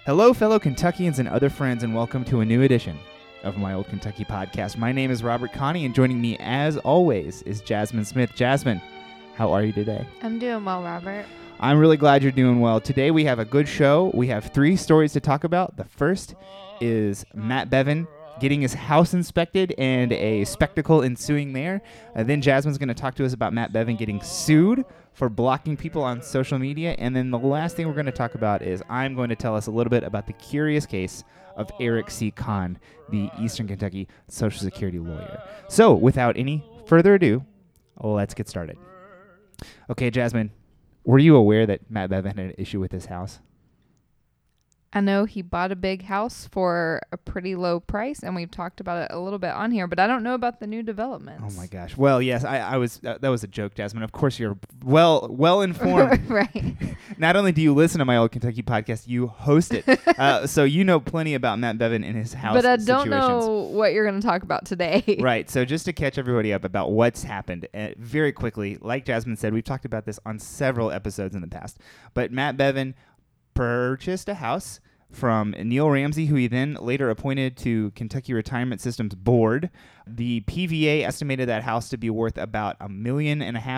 Hello, fellow Kentuckians and other friends, and welcome to a new edition of My Old Kentucky Podcast. My name is Robert Connie, and joining me, as always, is Jasmine Smith. Jasmine, how are you today? I'm doing well, Robert. I'm really glad you're doing well. Today we have a good show. We have 3 stories to talk about. The first is Matt Bevin getting his house inspected and a spectacle ensuing there. Then Jasmine's going to talk to us about Matt Bevin getting sued for blocking people on social media. And then the last thing we're going to talk about is I'm going to tell us a little bit about the curious case of Eric C. Kahn, the Eastern Kentucky Social Security lawyer. So without any further ado, let's get started. Okay, Jasmine, were you aware that Matt Bevin had an issue with his house? I know he bought a big house for a pretty low price, and we've talked about it a little bit on here, but I don't know about the new developments. Oh my gosh. Well, yes, I was. That was a joke, Jasmine. Of course, you're well informed. Right. Not only do you listen to My Old Kentucky Podcast, you host it, so you know plenty about Matt Bevin and his house. But I don't know what you're going to talk about today. Right. So just to catch everybody up about what's happened, very quickly, like Jasmine said, we've talked about this on several episodes in the past. But Matt Bevin purchased a house from Neil Ramsey, who he then later appointed to Kentucky Retirement Systems Board. The PVA estimated that house to be worth about $1.5 million.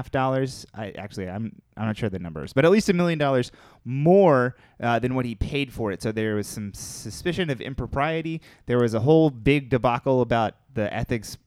I'm not sure the numbers, but at least $1 million more than what he paid for it. So there was some suspicion of impropriety. There was a whole big debacle about the ethics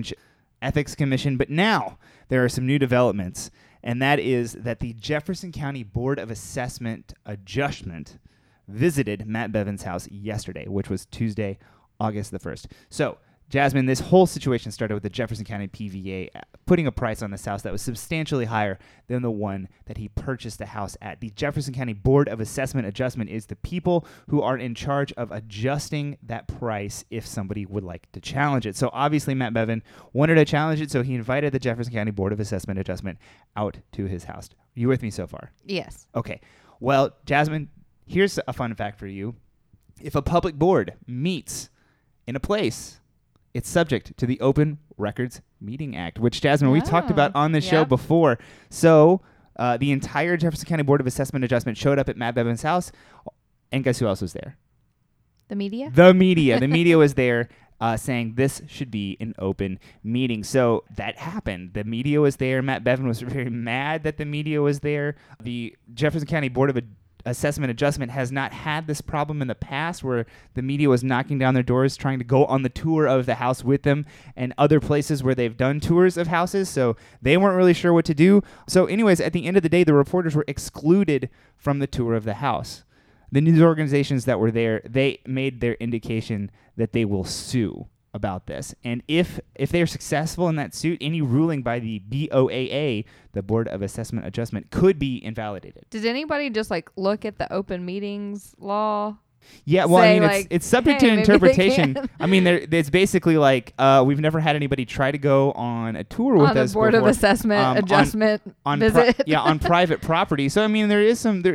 commission. But now there are some new developments, and that is that the Jefferson County Board of Assessment Adjustment visited Matt Bevin's house yesterday, which was Tuesday, August the 1st. So, Jasmine, this whole situation started with the Jefferson County PVA putting a price on this house that was substantially higher than the one that he purchased the house at. The Jefferson County Board of Assessment Adjustment is the people who are in charge of adjusting that price if somebody would like to challenge it. So obviously Matt Bevin wanted to challenge it, so he invited the Jefferson County Board of Assessment Adjustment out to his house. Are you with me so far? Yes. Okay. Well, Jasmine, here's a fun fact for you. If a public board meets in a place, it's subject to the Open Records Meeting Act, which, Jasmine, we talked about on the show before. So the entire Jefferson County Board of Assessment Adjustment showed up at Matt Bevin's house, and guess who else was there? The media? The media. The media was there saying this should be an open meeting. So that happened. The media was there. Matt Bevin was very mad that the media was there. The Jefferson County Board of Assessment Adjustment has not had this problem in the past where the media was knocking down their doors trying to go on the tour of the house with them, and other places where they've done tours of houses, so they weren't really sure what to do. So anyways, at the end of the day, the reporters were excluded from the tour of the house. The news organizations that were there, they made their indication that they will sue about this. And if they're successful in that suit, any ruling by the BOAA, the Board of Assessment Adjustment, could be invalidated. Did anybody just look at the open meetings law? Yeah, well, I mean, it's subject to interpretation. I mean, it's basically we've never had anybody try to go on a tour with us Board before, of Assessment Adjustment visit. on private property. So I mean, there is some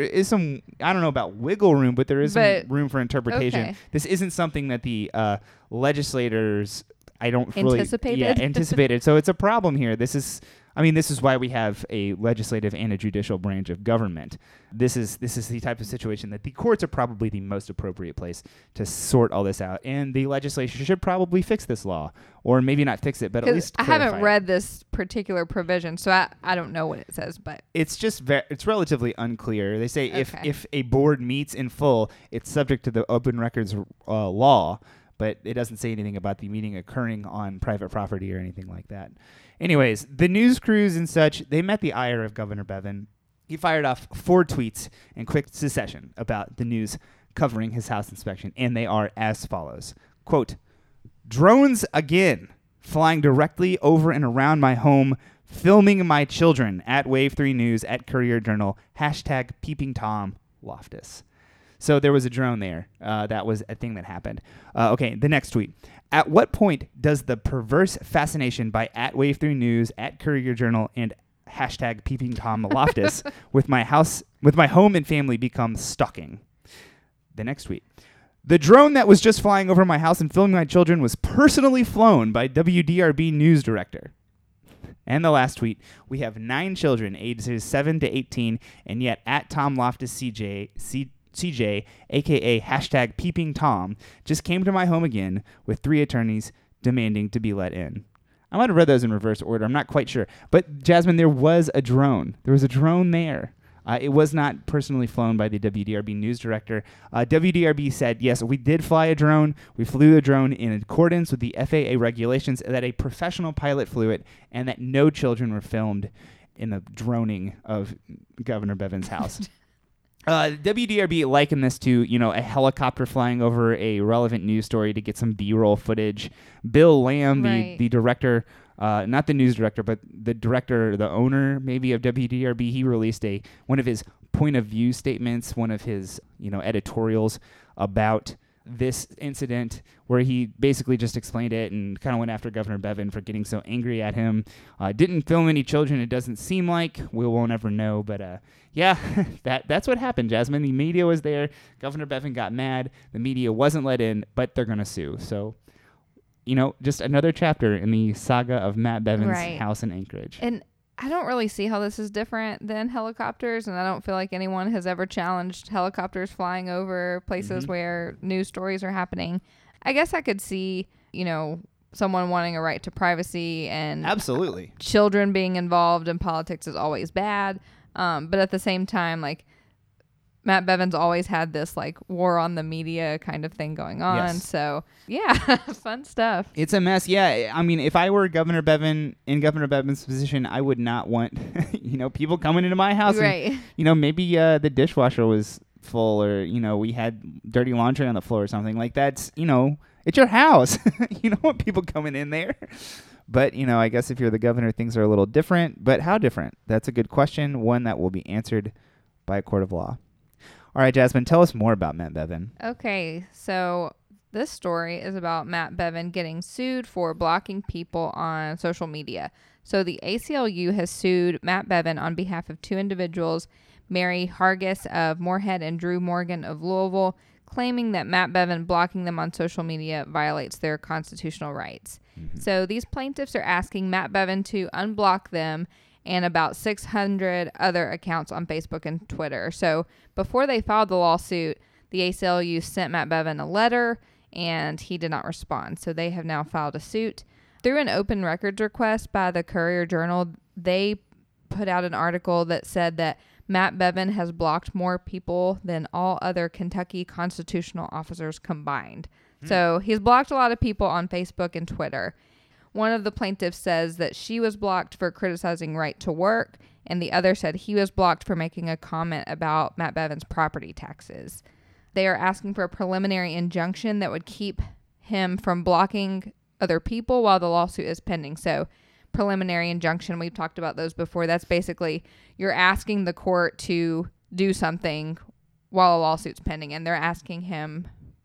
I don't know about wiggle room, but there is some room for interpretation. Okay. This isn't something that the legislators anticipated. So it's a problem here. This is why we have a legislative and a judicial branch of government. This is the type of situation that the courts are probably the most appropriate place to sort all this out. And the legislature should probably fix this law, or maybe not fix it, but at least clarify. I haven't read this particular provision, so I don't know what it says. But it's just it's relatively unclear. They say if a board meets in full, it's subject to the Open Records law, but it doesn't say anything about the meeting occurring on private property or anything like that. Anyways, the news crews and such, they met the ire of Governor Bevin. He fired off 4 tweets in quick succession about the news covering his house inspection, and they are as follows. Quote, "Drones again, flying directly over and around my home, filming my children at Wave 3 News, at Courier Journal, hashtag Peeping Tom Loftus." So there was a drone there. That was a thing that happened. Okay, the next tweet. "At what point does the perverse fascination by at Wave 3 News, at Courier Journal, and hashtag Peeping Tom Loftus with my home and family become stalking?" The next tweet. "The drone that was just flying over my house and filming my children was personally flown by WDRB news director." And the last tweet, "We have 9 children ages 7 to 18, and yet at Tom Loftus CJ, CJ, a.k.a. hashtag Peeping Tom, just came to my home again with 3 attorneys demanding to be let in. I might have read those in reverse order. I'm not quite sure. But, Jasmine, there was a drone. There was a drone there. It was not personally flown by the WDRB news director. WDRB said, yes, we did fly a drone. We flew the drone in accordance with the FAA regulations, that a professional pilot flew it, and that no children were filmed in the droning of Governor Bevin's house. WDRB likened this to, a helicopter flying over a relevant news story to get some B-roll footage. Bill Lamb, the director, not the news director, but the director, the owner maybe of WDRB, he released one of his point of view statements, one of his, editorials about this incident, where he basically just explained it and kind of went after Governor Bevin for getting so angry at him. Didn't film any children, it doesn't seem like. We won't ever know, but yeah, that's what happened, Jasmine. The media was there. Governor Bevin got mad. The media wasn't let in, but they're going to sue. So, just another chapter in the saga of Matt Bevin's house in Anchorage. And I don't really see how this is different than helicopters, and I don't feel like anyone has ever challenged helicopters flying over places where news stories are happening. I guess I could see, someone wanting a right to privacy, and absolutely children being involved in politics is always bad. But at the same time, Matt Bevin's always had this war on the media kind of thing going on. Yes. So yeah, fun stuff. It's a mess. Yeah. I mean, if I were Governor Bevin, in Governor Bevin's position, I would not want, people coming into my house. Right. And, maybe the dishwasher was full, or, we had dirty laundry on the floor or something like that's, it's your house. You don't want people coming in there. But, I guess if you're the governor, things are a little different. But how different? That's a good question. One that will be answered by a court of law. All right, Jasmine, tell us more about Matt Bevin. Okay, so this story is about Matt Bevin getting sued for blocking people on social media. So the ACLU has sued Matt Bevin on behalf of 2 individuals, Mary Hargis of Moorhead and Drew Morgan of Louisville, claiming that Matt Bevin blocking them on social media violates their constitutional rights. So these plaintiffs are asking Matt Bevin to unblock them and about 600 other accounts on Facebook and Twitter. So before they filed the lawsuit, the ACLU sent Matt Bevin a letter, and he did not respond. So they have now filed a suit. Through an open records request by the Courier-Journal, they put out an article that said that Matt Bevin has blocked more people than all other Kentucky constitutional officers combined. So he's blocked a lot of people on Facebook and Twitter. One of the plaintiffs says that she was blocked for criticizing Right to Work, and the other said he was blocked for making a comment about Matt Bevin's property taxes. They are asking for a preliminary injunction that would keep him from blocking other people while the lawsuit is pending. So preliminary injunction, we've talked about those before. That's basically you're asking the court to do something while a lawsuit's pending, and they're asking him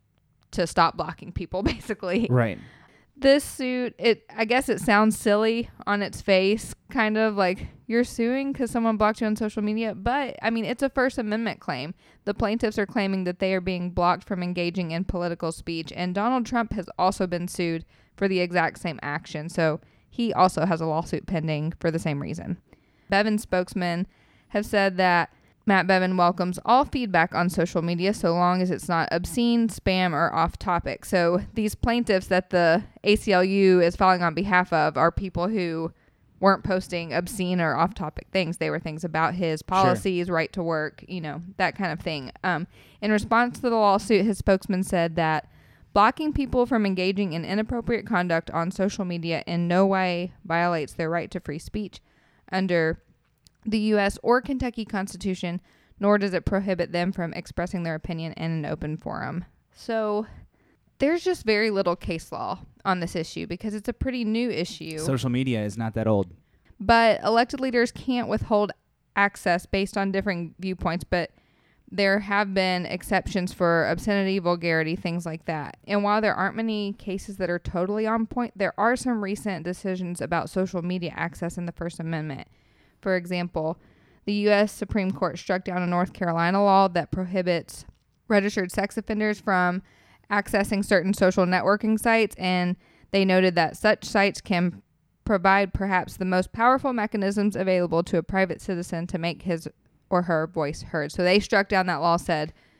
to stop blocking people, basically. Right. This suit, I guess it sounds silly on its face, kind of like you're suing because someone blocked you on social media. But, I mean, it's a First Amendment claim. The plaintiffs are claiming that they are being blocked from engaging in political speech. And Donald Trump has also been sued for the exact same action. So he also has a lawsuit pending for the same reason. Bevin's spokesman have said that Matt Bevin welcomes all feedback on social media so long as it's not obscene, spam, or off topic. So these plaintiffs that the ACLU is filing on behalf of are people who weren't posting obscene or off topic things. They were things about his policies, Right to Work, that kind of thing. In response to the lawsuit, his spokesman said that blocking people from engaging in inappropriate conduct on social media in no way violates their right to free speech under the U.S. or Kentucky Constitution, nor does it prohibit them from expressing their opinion in an open forum. So there's just very little case law on this issue because it's a pretty new issue. Social media is not that old. But elected leaders can't withhold access based on differing viewpoints, but there have been exceptions for obscenity, vulgarity, things like that. And while there aren't many cases that are totally on point, there are some recent decisions about social media access in the First Amendment. For example, the U.S. Supreme Court struck down a North Carolina law that prohibits registered sex offenders from accessing certain social networking sites, and they noted that such sites can provide perhaps the most powerful mechanisms available to a private citizen to make his or her voice heard. So they struck down that law, said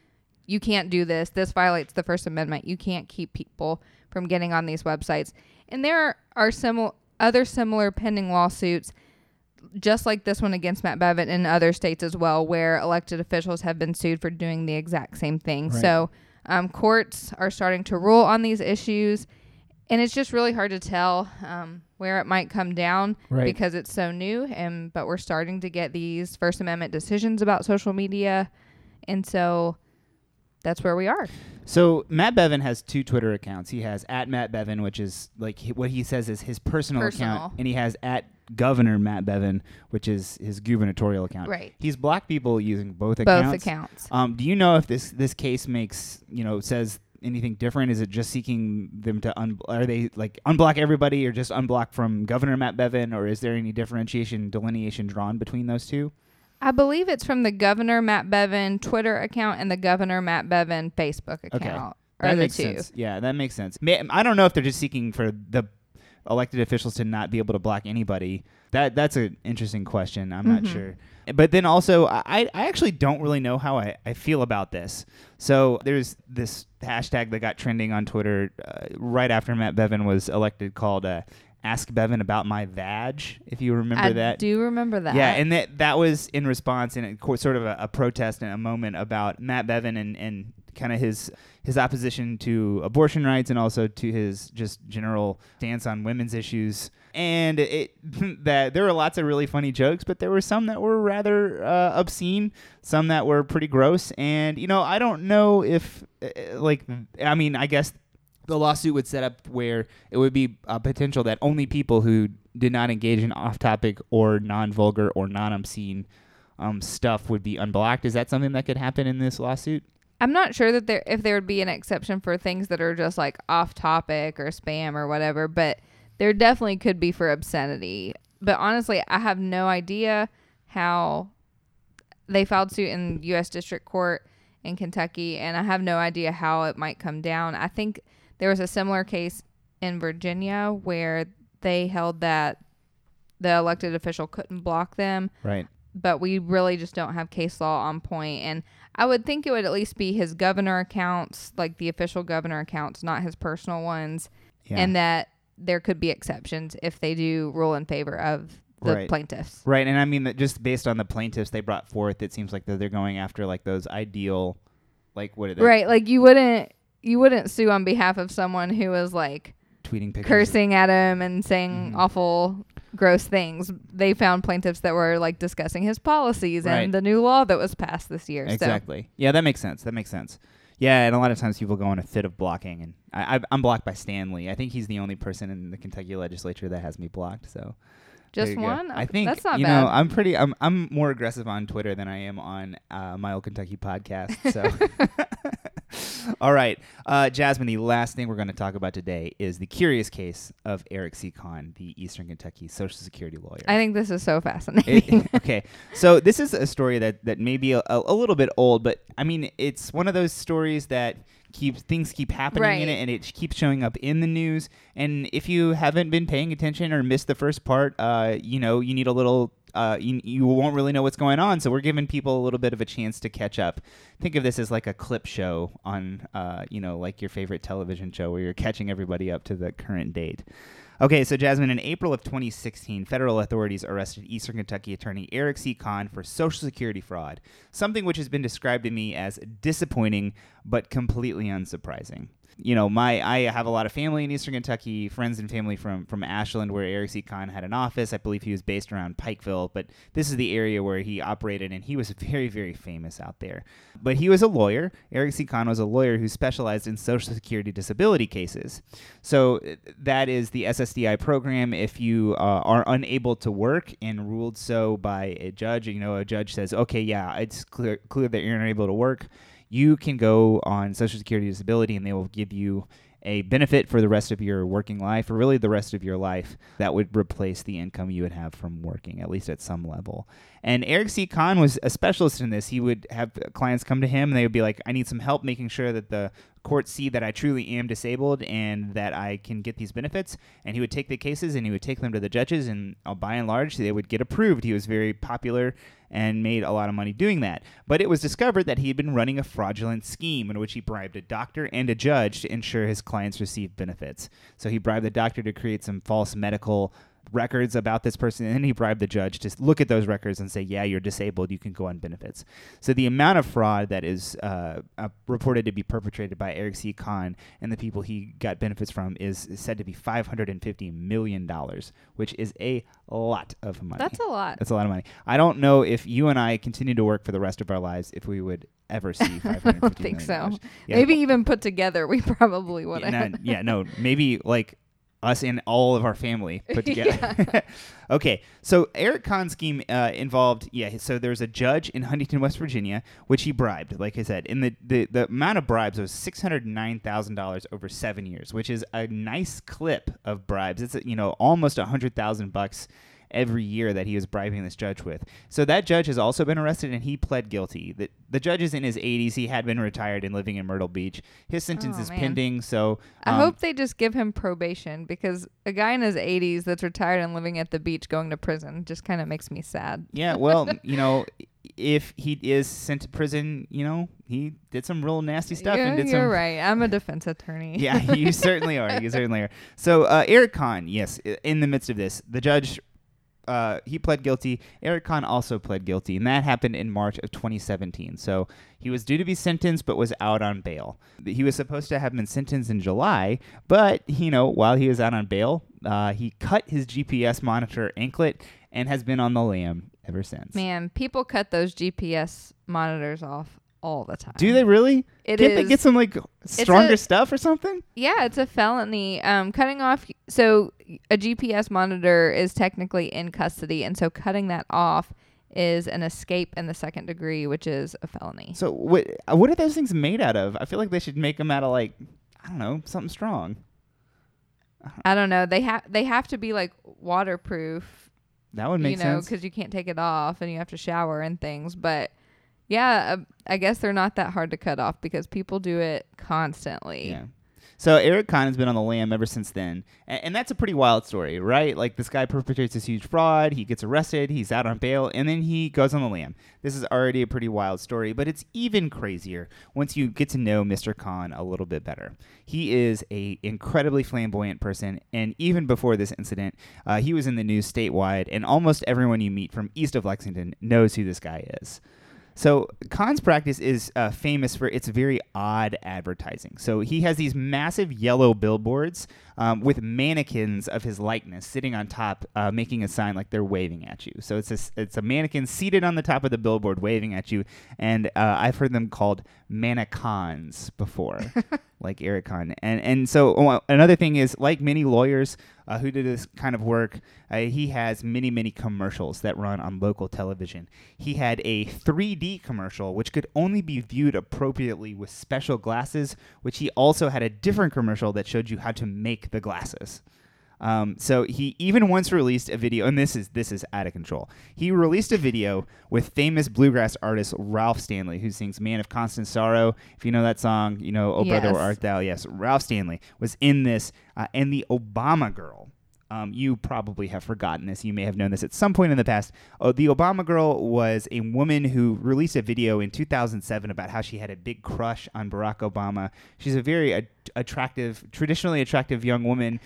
you can't do this. This violates the First Amendment. You can't keep people from getting on these websites. And there are other similar pending lawsuits, just like this one against Matt Bevin in other states as well, where elected officials have been sued for doing the exact same thing. Right. So courts are starting to rule on these issues, and it's just really hard to tell where it might come down because it's so new. But we're starting to get these First Amendment decisions about social media, and so that's where we are. So Matt Bevin has 2 Twitter accounts. He has @MattBevin, which is like what he says is his personal account, and he has @Governor Matt Bevin, which is his gubernatorial account. Right. He's blocked people using both accounts. Do you know if this case makes, says anything different? Is it just seeking them to are they like unblock everybody or just unblock from Governor Matt Bevin, or is there any delineation drawn between those two? I believe it's from the Governor Matt Bevin Twitter account and the Governor Matt Bevin Facebook account. Okay. That makes sense. Yeah, that makes sense. I don't know if they're just seeking for the elected officials to not be able to block anybody. That's an interesting question. I'm not sure. But then also, I actually don't really know how I feel about this. So there's this hashtag that got trending on Twitter right after Matt Bevin was elected called Ask Bevin About My Vag, if you remember that. I do remember that. Yeah, and that was in response and sort of a protest and a moment about Matt Bevin and kind of his opposition to abortion rights and also to his just general stance on women's issues. And that there were lots of really funny jokes, but there were some that were rather obscene, some that were pretty gross. And, I don't know if, I guess the lawsuit would set up where it would be a potential that only people who did not engage in off-topic or non-vulgar or non-obscene stuff would be unblocked. Is that something that could happen in this lawsuit? I'm not sure that if there would be an exception for things that are just like off-topic or spam or whatever, but there definitely could be for obscenity. But honestly, I have no idea how they filed suit in U.S. District Court in Kentucky, and I have no idea how it might come down. I think there was a similar case in Virginia where they held that the elected official couldn't block them. Right. But we really just don't have case law on point. And I would think it would at least be his governor accounts, like the official governor accounts, not his personal ones. Yeah. And that there could be exceptions if they do rule in favor of the plaintiffs. Right. And I mean, that just based on the plaintiffs they brought forth, it seems like that they're going after like those ideal, like what are they? Right. Like you wouldn't sue on behalf of someone who was like tweeting pictures, cursing at him and saying awful, gross things. They found plaintiffs that were like discussing his policies and the new law that was passed this year. Exactly. So. Yeah, that makes sense. Yeah, and a lot of times people go on a fit of blocking, and I'm blocked by Stanley. I think he's the only person in the Kentucky legislature that has me blocked. So just one. I think that's not bad. I'm more aggressive on Twitter than I am on my old Kentucky podcast. So. All right, Jasmine, the last thing we're going to talk about today is the curious case of Eric C. Kahn, the Eastern Kentucky Social Security lawyer. I think this is so fascinating. Okay, so this is a story that may be a little bit old, but I mean, it's one of those stories that things keep happening in it, and it keeps showing up in the news. And if you haven't been paying attention or missed the first part, you need a little. You won't really know what's going on, so we're giving people a little bit of a chance to catch up. Think of this as like a clip show on, like your favorite television show where you're catching everybody up to the current date. Okay, so Jasmine, in April of 2016, federal authorities arrested Eastern Kentucky attorney Eric C. Kahn for Social Security fraud, something which has been described to me as disappointing but completely unsurprising. I have a lot of family in Eastern Kentucky, friends and family from Ashland, where Eric C. Kahn had an office. I believe he was based around Pikeville, but this is the area where he operated, and he was very, very famous out there. But he was a lawyer. Eric C. Kahn was a lawyer who specialized in Social Security disability cases. So that is the SSDI program. If you are unable to work and ruled so by a judge, a judge says, okay, yeah, it's clear that you're unable to work, you can go on Social Security disability and they will give you a benefit for the rest of your working life, or really the rest of your life, that would replace the income you would have from working, at least at some level. And Eric C. Kahn was a specialist in this. He would have clients come to him and they would be like, I need some help making sure that the courts see that I truly am disabled and that I can get these benefits. And he would take the cases and he would take them to the judges, and by and large, they would get approved. He was very popular and made a lot of money doing that. But it was discovered that he had been running a fraudulent scheme in which he bribed a doctor and a judge to ensure his clients received benefits. So he bribed the doctor to create some false medical records about this person, and then he bribed the judge to look at those records and say, yeah, you're disabled, you can go on benefits. So the amount of fraud that is reported to be perpetrated by Eric C. Kahn and the people he got benefits from is said to be $550 million, which is a lot of money. That's a lot. That's a lot of money. I don't know if you and I continue to work for the rest of our lives if we would ever see $550 I don't think so. Yeah. Maybe even put together, we probably wouldn't. No, maybe like us and all of our family put together. Okay, so Eric Kahn's scheme involved, so there's a judge in Huntington, West Virginia, which he bribed, like I said. And the amount of bribes was $609,000 over 7 years, which is a nice clip of bribes. It's, almost $100,000 every year that he was bribing this judge with. So that judge has also been arrested, and he pled guilty. The judge is in his 80s. He had been retired and living in Myrtle Beach. His sentence is pending. So I hope they just give him probation, because a guy in his 80s that's retired and living at the beach going to prison just kind of makes me sad. Yeah, well, if he is sent to prison, he did some real nasty stuff. You're right. I'm a defense attorney. Yeah, you certainly are. You certainly are. So Eric Kahn, yes, in the midst of this, the judge, he pled guilty. Eric Kahn also pled guilty, and that happened in March of 2017. So he was due to be sentenced, but was out on bail. He was supposed to have been sentenced in July, but while he was out on bail, he cut his GPS monitor anklet and has been on the lam ever since. Man, people cut those GPS monitors off all the time. Do they really? Can't they get some stronger stuff or something? Yeah, it's a felony. Cutting off. So a GPS monitor is technically in custody, and so cutting that off is an escape in the second degree, which is a felony. So what are those things made out of? I feel like they should make them out of something strong. I don't know. They have to be waterproof. That would make sense. Because you can't take it off and you have to shower and things, but. Yeah, I guess they're not that hard to cut off because people do it constantly. Yeah. So Eric Kahn has been on the lam ever since then. And that's a pretty wild story, right? Like, this guy perpetrates this huge fraud. He gets arrested. He's out on bail. And then he goes on the lam. This is already a pretty wild story. But it's even crazier once you get to know Mr. Kahn a little bit better. He is a incredibly flamboyant person. And even before this incident, he was in the news statewide. And almost everyone you meet from east of Lexington knows who this guy is. So Kahn's practice is famous for its very odd advertising. So he has these massive yellow billboards with mannequins of his likeness sitting on top, making a sign like they're waving at you. So it's a mannequin seated on the top of the billboard waving at you, and I've heard them called mannequins before, like Eric Kahn. And so another thing is, like many lawyers who do this kind of work, he has many, many commercials that run on local television. He had a 3D commercial, which could only be viewed appropriately with special glasses, which he also had a different commercial that showed you how to make the glasses. So he even once released a video, and this is out of control. He released a video with famous bluegrass artist Ralph Stanley, who sings "Man of Constant Sorrow." If you know that song, "Oh Brother, Where Art Thou?" Yes, Ralph Stanley was in this, and the Obama Girl. You probably have forgotten this. You may have known this at some point in the past. The Obama Girl was a woman who released a video in 2007 about how she had a big crush on Barack Obama. She's a very traditionally attractive young woman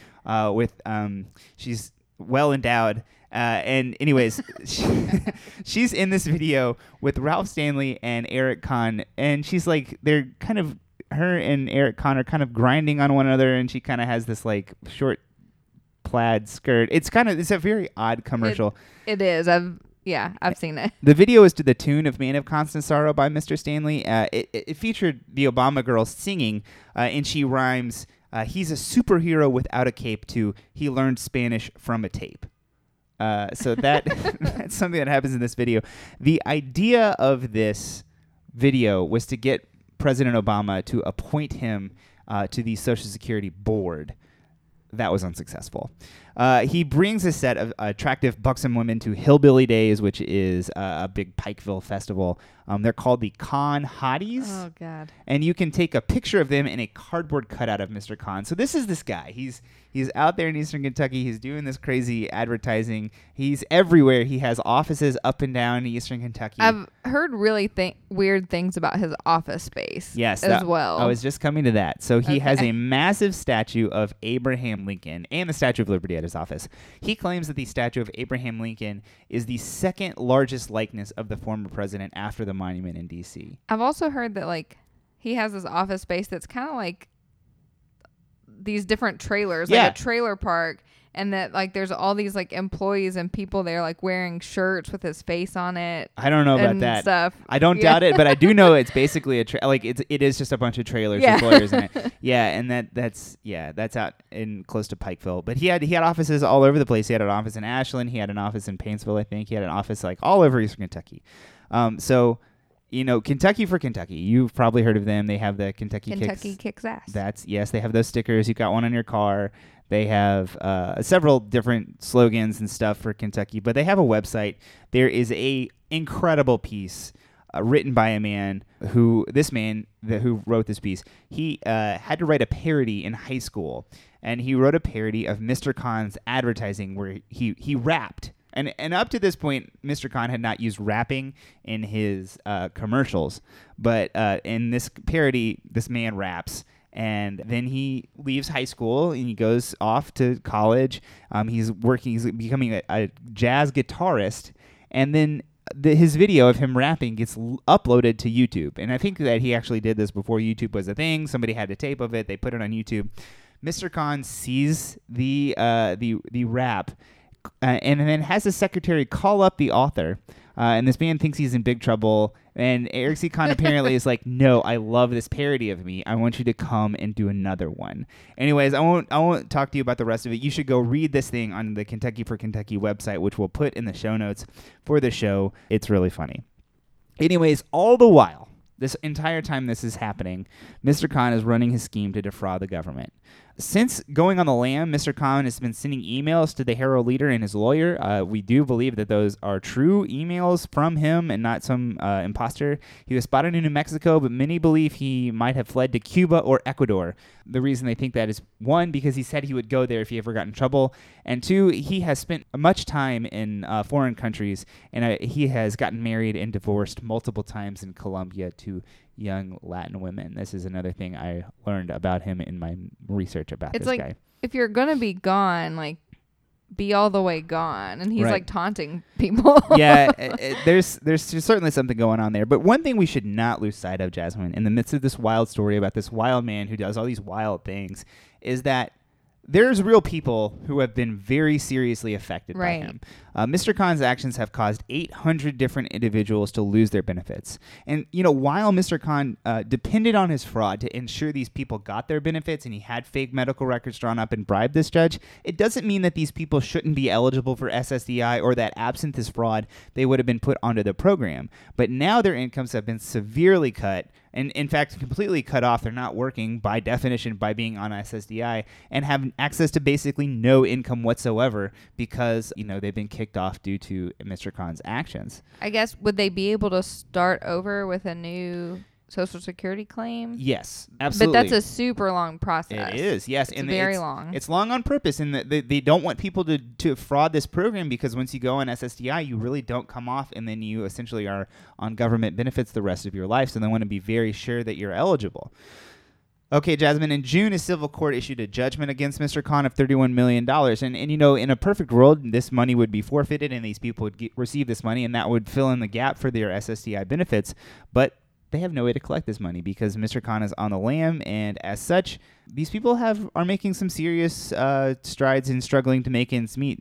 she's well endowed. And anyways, she's in this video with Ralph Stanley and Eric Kahn, and she's her and Eric Kahn are kind of grinding on one another, and she kind of has this short plaid skirt. It's a very odd commercial. It is. I've seen it. The video is to the tune of "Man of Constant Sorrow" by Mr. Stanley. It featured the Obama Girl singing, and she rhymes, "He's a superhero without a cape" to "He learned Spanish from a tape." So that's something that happens in this video. The idea of this video was to get President Obama to appoint him to the Social Security board. That was unsuccessful. He brings a set of attractive, buxom women to Hillbilly Days, which is a big Pikeville festival They're called the Khan Hotties. Oh, God. And you can take a picture of them in a cardboard cutout of Mr. Khan. So this is this guy. He's out there in Eastern Kentucky. He's doing this crazy advertising. He's everywhere. He has offices up and down Eastern Kentucky. I've heard really weird things about his office space. Yes, as well. I was just coming to that. So he has a massive statue of Abraham Lincoln and the Statue of Liberty at his office. He claims that the statue of Abraham Lincoln is the second largest likeness of the former president after the monument in D.C. I've also heard that like he has this office space that's kind of like these different trailers, like a trailer park, and that like there's all these like employees and people there like wearing shirts with his face on it. I don't know about that stuff. I don't doubt it, but I do know it's basically it is just a bunch of trailers with lawyers in it. Yeah, and that's out in close to Pikeville. But he had offices all over the place. He had an office in Ashland. He had an office in Paintsville. I think he had an office like all over Eastern Kentucky. So. Kentucky for Kentucky. You've probably heard of them. They have the Kentucky Kicks Ass. They have those stickers. You got one on your car. They have several different slogans and stuff for Kentucky, but they have a website. There is a incredible piece written by a man who wrote this piece. He had to write a parody in high school, and he wrote a parody of Mr. Khan's advertising where he rapped. And up to this point, Mr. Khan had not used rapping in his commercials. But in this parody, this man raps. And then he leaves high school and he goes off to college. He's becoming a jazz guitarist. And then his video of him rapping gets uploaded to YouTube. And I think that he actually did this before YouTube was a thing. Somebody had a tape of it. They put it on YouTube. Mr. Khan sees the rap. And then has his secretary call up the author, and this man thinks he's in big trouble. And Eric C. Khan apparently is like, "No, I love this parody of me. I want you to come and do another one." Anyways, I won't talk to you about the rest of it. You should go read this thing on the Kentucky for Kentucky website, which we'll put in the show notes for the show. It's really funny. Anyways, all the while, this entire time this is happening, Mr. Khan is running his scheme to defraud the government. Since going on the lam, Mr. Khan has been sending emails to the Herald Leader and his lawyer. We do believe that those are true emails from him and not some imposter. He was spotted in New Mexico, but many believe he might have fled to Cuba or Ecuador. The reason they think that is, one, because he said he would go there if he ever got in trouble, and two, he has spent much time in foreign countries, and he has gotten married and divorced multiple times in Colombia to young Latin women. This is another thing I learned about him in my research about this guy. It's like, if you're gonna be gone, like, be all the way gone. And he's like taunting people. Yeah, there's certainly something going on there. But one thing we should not lose sight of, Jasmine, in the midst of this wild story about this wild man who does all these wild things, is that there's real people who have been very seriously affected by him. Mr. Khan's actions have caused 800 different individuals to lose their benefits. And, while Mr. Khan depended on his fraud to ensure these people got their benefits and he had fake medical records drawn up and bribed this judge, it doesn't mean that these people shouldn't be eligible for SSDI or that absent this fraud, they would have been put onto the program. But now their incomes have been severely cut, and in fact completely cut off. They're not working by definition by being on SSDI and have access to basically no income whatsoever because, they've been kicked off due to Mr. Khan's actions. I guess, would they be able to start over with a new Social Security claim? Yes, absolutely. But that's a super long process. It is, yes. It's very long. It's long on purpose, and they don't want people to fraud this program because once you go on SSDI, you really don't come off, and then you essentially are on government benefits the rest of your life, so they want to be very sure that you're eligible. Okay, Jasmine, in June, a civil court issued a judgment against Mr. Khan of $31 million. And in a perfect world, this money would be forfeited and these people would receive this money, and that would fill in the gap for their SSDI benefits. But they have no way to collect this money because Mr. Khan is on the lam, and as such, these people are making some serious strides in struggling to make ends meet.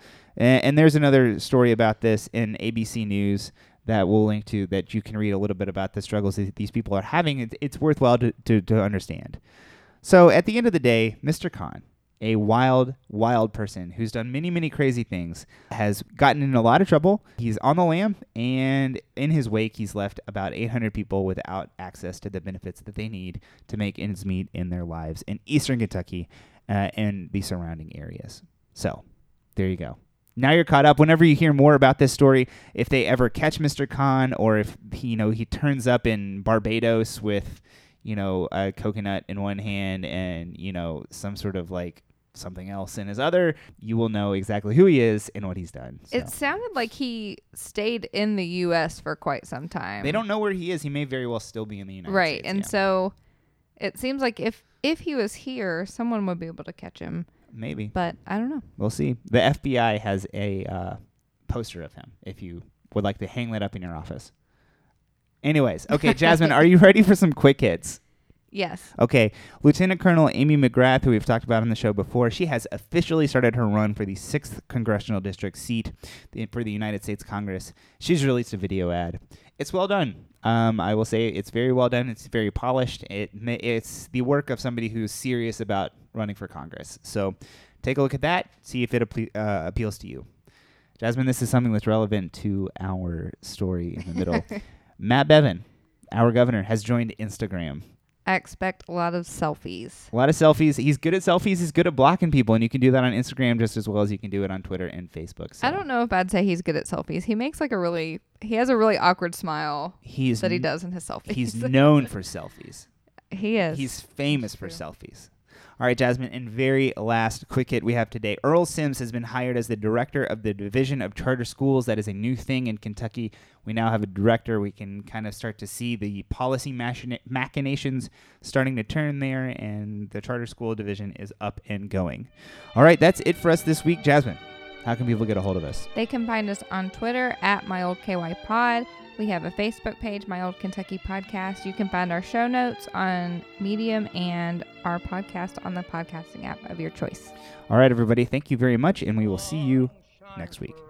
And there's another story about this in ABC News that we'll link to, that you can read a little bit about the struggles that these people are having. It's worthwhile to understand. So at the end of the day, Mr. Khan, a wild, wild person who's done many, many crazy things, has gotten in a lot of trouble. He's on the lam, and in his wake, he's left about 800 people without access to the benefits that they need to make ends meet in their lives in Eastern Kentucky and the surrounding areas. So there you go. now you're caught up. Whenever you hear more about this story, if they ever catch Mr. Khan, or if he turns up in Barbados with a coconut in one hand and some sort of like something else in his other, you will know exactly who he is and what he's done. So. It sounded like he stayed in the U.S. for quite some time. They don't know where he is. He may very well still be in the United States. Right, and so it seems like if he was here, someone would be able to catch him. Maybe. But I don't know. We'll see. The FBI has a poster of him if you would like to hang that up in your office. Anyways, okay, Jasmine, are you ready for some quick hits? Yes. Okay, Lieutenant Colonel Amy McGrath, who we've talked about on the show before, she has officially started her run for the 6th Congressional District seat for the United States Congress. She's released a video ad. It's well done. I will say it's very well done. It's very polished. It's the work of somebody who's serious about running for Congress. So take a look at that, see if it appeals to you. Jasmine, this is something that's relevant to our story in the middle. Matt Bevin, our governor, has joined Instagram. I expect a lot of selfies. A lot of selfies. He's good at selfies. He's good at blocking people, and you can do that on Instagram just as well as you can do it on Twitter and Facebook. So. I don't know if I'd say he's good at selfies. He makes he has a really awkward smile that he does in his selfies. He's known for selfies. He is. He's famous for selfies. All right, Jasmine, and very last quick hit we have today. Earl Sims has been hired as the director of the Division of Charter Schools. That is a new thing in Kentucky. We now have a director. We can kind of start to see the policy machinations starting to turn there, and the Charter School Division is up and going. All right, that's it for us this week. Jasmine, how can people get a hold of us? They can find us on Twitter at MyOldKYPod. We have a Facebook page, My Old Kentucky Podcast. You can find our show notes on Medium and our podcast on the podcasting app of your choice. All right, everybody. Thank you very much, and we will see you next week.